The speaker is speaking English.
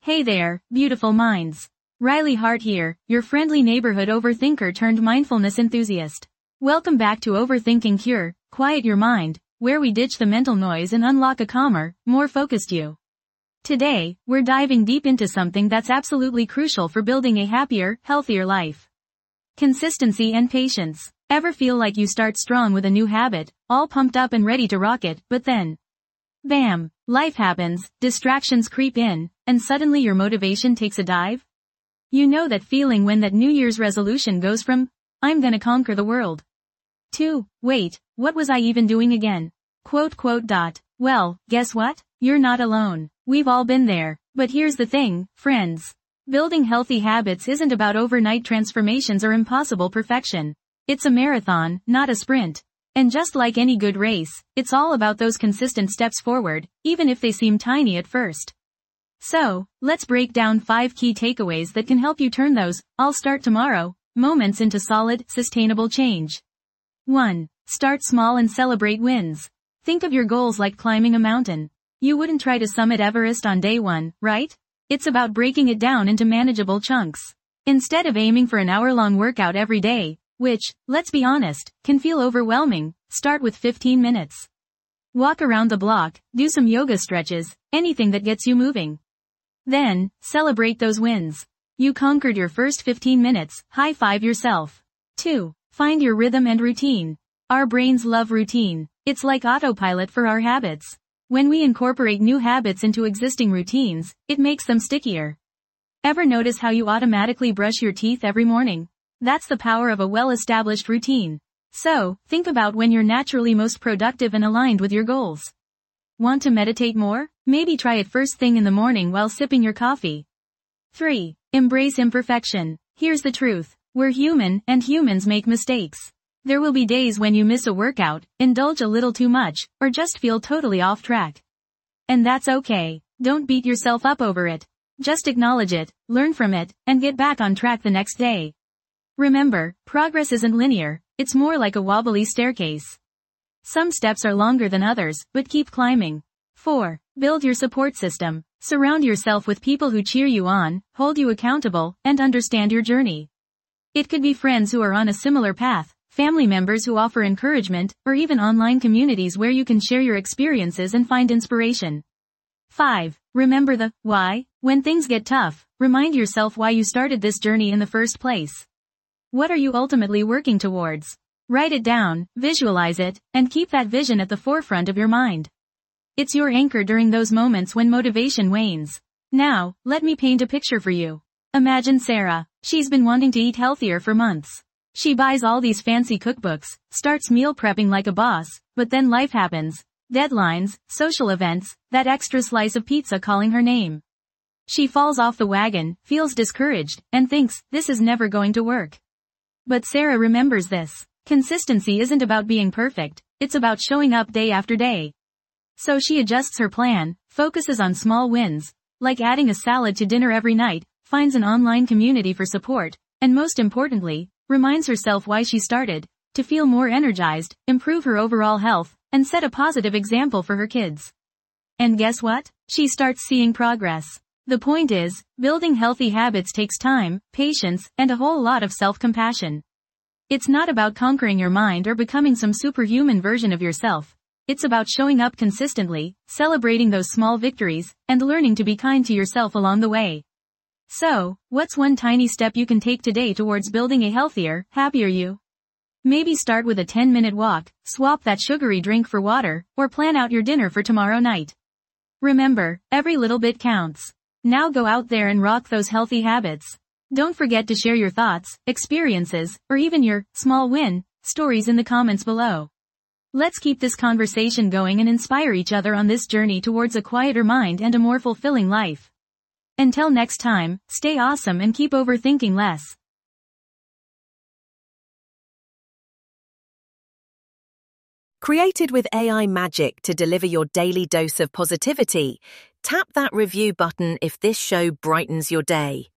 Hey there, beautiful minds. Riley Hart here, your friendly neighborhood overthinker turned mindfulness enthusiast. Welcome back to Overthinking Cure, Quiet Your Mind, where we ditch the mental noise and unlock a calmer, more focused you. Today, we're diving deep into something that's absolutely crucial for building a happier, healthier life. Consistency and patience. Ever feel like you start strong with a new habit, all pumped up and ready to rock it, but then, bam, life happens, distractions creep in, and suddenly your motivation takes a dive? You know that feeling when that New Year's resolution goes from, I'm gonna conquer the world, to, wait, what was I even doing again? Well, guess what? You're not alone. We've all been there. But here's the thing, friends. Building healthy habits isn't about overnight transformations or impossible perfection. It's a marathon, not a sprint. And just like any good race, it's all about those consistent steps forward, even if they seem tiny at first. So, let's break down 5 key takeaways that can help you turn those, I'll start tomorrow, moments into solid, sustainable change. 1. Start small and celebrate wins. Think of your goals like climbing a mountain. You wouldn't try to summit Everest on day 1, right? It's about breaking it down into manageable chunks. Instead of aiming for an hour-long workout every day, which, let's be honest, can feel overwhelming, start with 15 minutes. Walk around the block, do some yoga stretches, anything that gets you moving. Then, celebrate those wins. You conquered your first 15 minutes, high-five yourself. 2. Find your rhythm and routine. Our brains love routine. It's like autopilot for our habits. When we incorporate new habits into existing routines, it makes them stickier. Ever notice how you automatically brush your teeth every morning? That's the power of a well-established routine. So, think about when you're naturally most productive and aligned with your goals. Want to meditate more? Maybe try it first thing in the morning while sipping your coffee. 3. Embrace imperfection. Here's the truth. We're human, and humans make mistakes. There will be days when you miss a workout, indulge a little too much, or just feel totally off track. And that's okay. Don't beat yourself up over it. Just acknowledge it, learn from it, and get back on track the next day. Remember, progress isn't linear, it's more like a wobbly staircase. Some steps are longer than others, but keep climbing. 4. Build your support system. Surround yourself with people who cheer you on, hold you accountable, and understand your journey. It could be friends who are on a similar path, family members who offer encouragement, or even online communities where you can share your experiences and find inspiration. 5. Remember the why. When things get tough, remind yourself why you started this journey in the first place. What are you ultimately working towards? Write it down, visualize it, and keep that vision at the forefront of your mind. It's your anchor during those moments when motivation wanes. Now, let me paint a picture for you. Imagine Sarah. She's been wanting to eat healthier for months. She buys all these fancy cookbooks, starts meal prepping like a boss, but then life happens. Deadlines, social events, that extra slice of pizza calling her name. She falls off the wagon, feels discouraged, and thinks, this is never going to work. But Sarah remembers this. Consistency isn't about being perfect, it's about showing up day after day. So she adjusts her plan, focuses on small wins, like adding a salad to dinner every night, finds an online community for support, and most importantly, reminds herself why she started, to feel more energized, improve her overall health, and set a positive example for her kids. And guess what? She starts seeing progress. The point is, building healthy habits takes time, patience, and a whole lot of self-compassion. It's not about conquering your mind or becoming some superhuman version of yourself. It's about showing up consistently, celebrating those small victories, and learning to be kind to yourself along the way. So, what's one tiny step you can take today towards building a healthier, happier you? Maybe start with a 10-minute walk, swap that sugary drink for water, or plan out your dinner for tomorrow night. Remember, every little bit counts. Now go out there and rock those healthy habits. Don't forget to share your thoughts, experiences, or even your small win stories in the comments below. Let's keep this conversation going and inspire each other on this journey towards a quieter mind and a more fulfilling life. Until next time, stay awesome and keep overthinking less. Created with AI magic to deliver your daily dose of positivity, tap that review button if this show brightens your day.